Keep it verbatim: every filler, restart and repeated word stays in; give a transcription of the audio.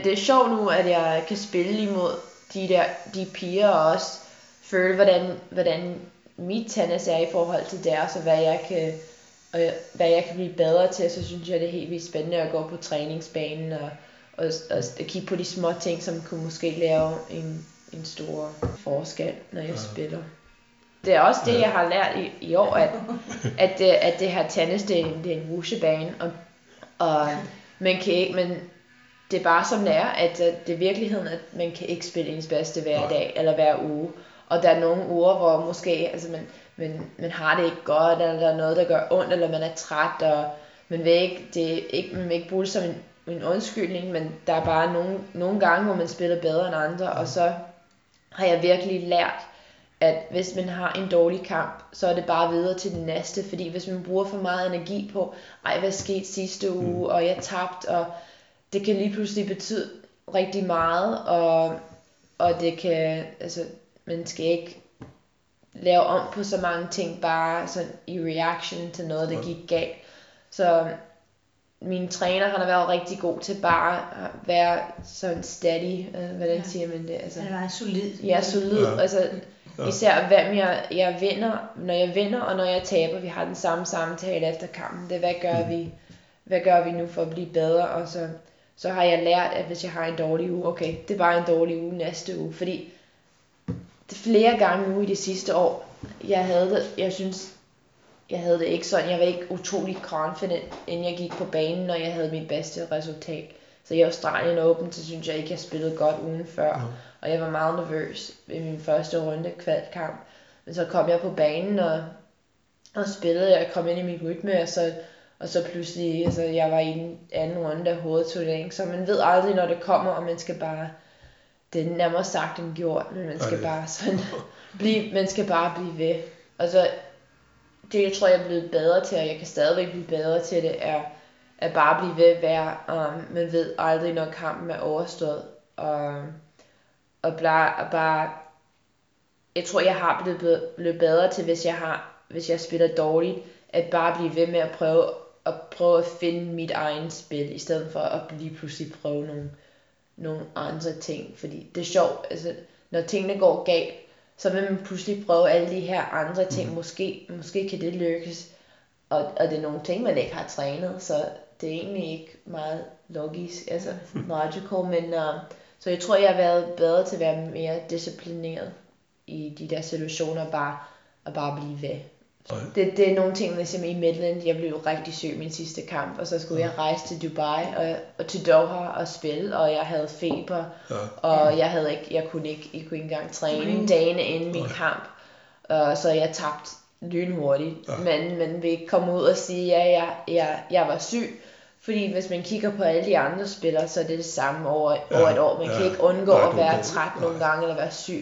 Det er sjovt nu, at jeg kan spille imod de der de piger og også føle, hvordan, hvordan mit tennis er i forhold til deres, og hvad jeg kan, og hvad jeg kan blive bedre til. Så synes jeg, det er helt vildt spændende at gå på træningsbanen og, og, og kigge på de små ting, som kunne måske lave en, en stor forskel, når jeg ja. spiller. Det er også det, jeg har lært i, i år, at, at, det, at det her tennis, det er en, det er en rushebane, og, og man kan ikke, men det er bare som det er, at det er virkeligheden, at man kan ikke spille ens bedste hver dag eller hver uge. Og der er nogle uger, hvor måske altså man, man, man har det ikke godt, eller der er noget, der gør ondt, eller man er træt, og man vil ikke, det er ikke, man vil ikke bruge det som en, en undskyldning, men der er bare nogle, nogle gange, hvor man spiller bedre end andre, og så har jeg virkelig lært, at hvis man har en dårlig kamp, så er det bare videre til den næste, fordi hvis man bruger for meget energi på, ej, hvad skete sidste uge, og jeg tabte, og det kan lige pludselig betyde rigtig meget, og, og det kan, altså, man skal ikke lave om på så mange ting, bare sådan i reaction til noget, der gik galt. Så min træner, han har været rigtig god til bare at være sådan steady, øh, hvordan ja. siger man det? Altså, han er solid. Ja, solid, ja. altså især hvem jeg, jeg vinder, når jeg vinder, og når jeg taber, vi har den samme samtale efter kampen, det er, hvad gør vi, hvad gør vi nu for at blive bedre, og så så har jeg lært, at hvis jeg har en dårlig uge, okay, det er bare en dårlig uge næste uge, fordi det flere gange nu i det sidste år, jeg havde det, jeg synes, jeg havde det ikke sådan, jeg var ikke utrolig confident, inden jeg gik på banen, når jeg havde mit bedste resultat. Så i Australien Open, så synes jeg ikke, jeg spillede godt ugen før, mm. og jeg var meget nervøs i min første runde kvalkamp. Men så kom jeg på banen, og, og spillede, jeg kom ind i min rytme, og så Og så pludselig, altså jeg var i den anden runde af hovedturneringen, så man ved aldrig, når det kommer, og man skal bare, det er nærmere sagt end gjort, men man skal bare sådan, blive, man skal bare blive ved. Og så, det jeg tror, jeg er blevet bedre til, og jeg kan stadigvæk blive bedre til det, er at bare blive ved at være, um, man ved aldrig, når kampen er overstået, og, og bare, og bare, jeg tror, jeg har blevet, blevet bedre til, hvis jeg har, hvis jeg spiller dårligt, at bare blive ved med at prøve at prøve at finde mit egen spil, i stedet for at lige pludselig prøve nogle, nogle andre ting, fordi det er sjovt, altså når tingene går galt, så vil man pludselig prøve alle de her andre ting, mm. måske, måske kan det lykkes, og, og det er nogle ting, man ikke har trænet, så det er egentlig ikke meget logisk, altså logical, men uh, så jeg tror, jeg har været bedre til at være mere disciplineret i de der situationer, bare at bare blive ved. Det, det er nogle ting, ligesom i Midland, jeg blev rigtig syg min sidste kamp, og så skulle ja. jeg rejse til Dubai og, og til Doha og spille, og jeg havde feber, ja. og jeg havde ikke, jeg kunne ikke, jeg kunne ikke engang træne dagene inden min kamp, uh, så jeg tabte lynhurtigt, ja. men man vil ikke komme ud og sige, ja, jeg, jeg, jeg var syg, fordi hvis man kigger på alle de andre spillere, så er det det samme over, ja. over et år, man ja. kan ikke undgå Nej, at være træt nogle gange eller være syg.